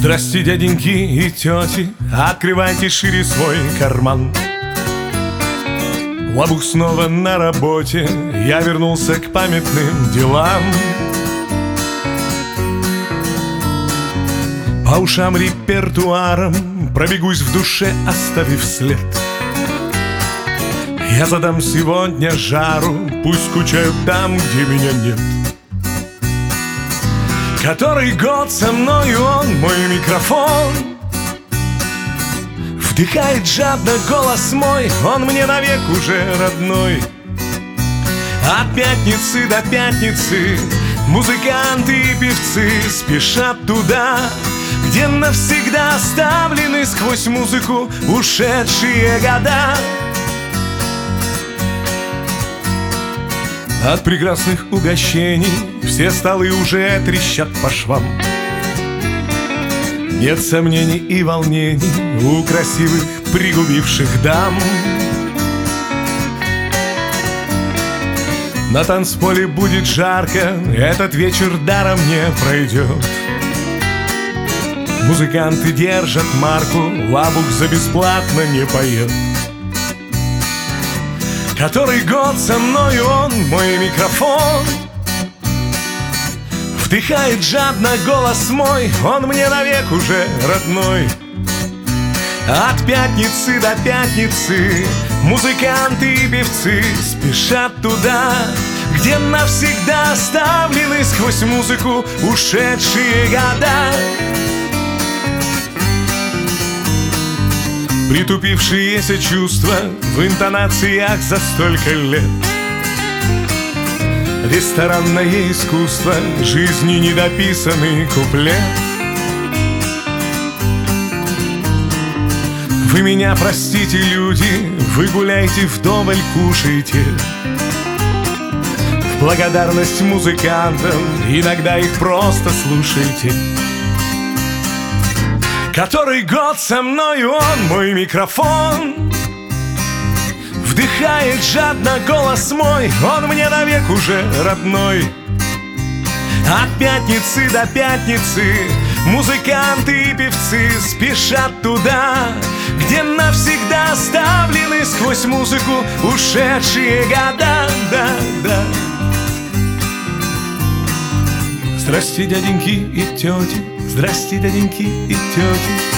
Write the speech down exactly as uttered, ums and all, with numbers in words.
Здрасте, дяденьки и тети, открывайте шире свой карман. Лабух снова на работе, я вернулся к памятным делам. По ушам репертуаром пробегусь в душе, оставив след. Я задам сегодня жару, пусть скучают там, где меня нет. Который год со мною он, мой микрофон. Вдыхает жадно голос мой, он мне навек уже родной. От пятницы до пятницы музыканты и певцы спешат туда, где навсегда оставлены сквозь музыку ушедшие года. От прекрасных угощений все столы уже трещат по швам. Нет сомнений и волнений у красивых пригубивших дам. На танцполе будет жарко, этот вечер даром не пройдет. Музыканты держат марку, лабух за бесплатно не поет. Который год со мною он, мой микрофон. Вдыхает жадно голос мой, он мне навек уже родной. От пятницы до пятницы музыканты и певцы спешат туда, где навсегда оставлены сквозь музыку ушедшие года. Притупившиеся чувства в интонациях за столько лет. Ресторанное искусство, жизни недописанный куплет. Вы меня простите, люди, вы гуляйте вдоволь, кушайте. В благодарность музыкантам иногда их просто слушайте. Который год со мною он, мой микрофон. Вдыхает жадно голос мой, он мне навек уже родной. От пятницы до пятницы музыканты и певцы спешат туда, где навсегда оставлены сквозь музыку ушедшие года. Да, да. Здрасте, дяденьки и тети, здрасте, дяденьки и тети.